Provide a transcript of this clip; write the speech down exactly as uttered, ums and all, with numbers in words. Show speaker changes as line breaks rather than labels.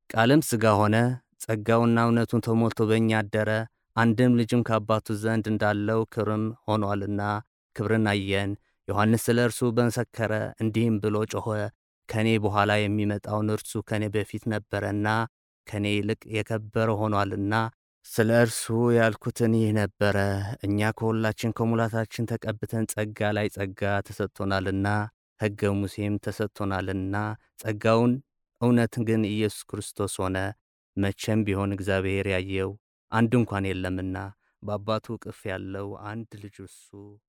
ቃልም ሥጋ ሆነ፣ ጸጋውና እውነቱን ተሞልቶ በእኛ አደረ። አንድም ልጅም ከአባቱ ዘንድ እንዳለው ክብርም ሆኗልና ክብርን አየን። ዮሐንስ ስለ እርሱ መሰከረ፣ እንዲህም ብሎ ጮኸ፣ ከእኔ በኋላ የሚመጣውን እርሱ ከእኔ በፊት ነበረና ከእኔ ይልቅ የከበረ ሆኗልና ስለ እርሱ ያልኩትን ይህ ነበረ። እኛ ከሁላችን ከሙላታችን ተቀብተን ጸጋ ላይ ጸጋ ተሰጥቶናልና ሕገ ሙሴም ተሰጥቶናልና ጸጋውን እውነት ግን ኢየሱስ ክርስቶስ ሆነ። መቼም ቢሆን እግዚአብሔር ያየው አንድ እንኳን የለምና በአባቱ እቅፍ ያለው አንድ ልጅ እርሱ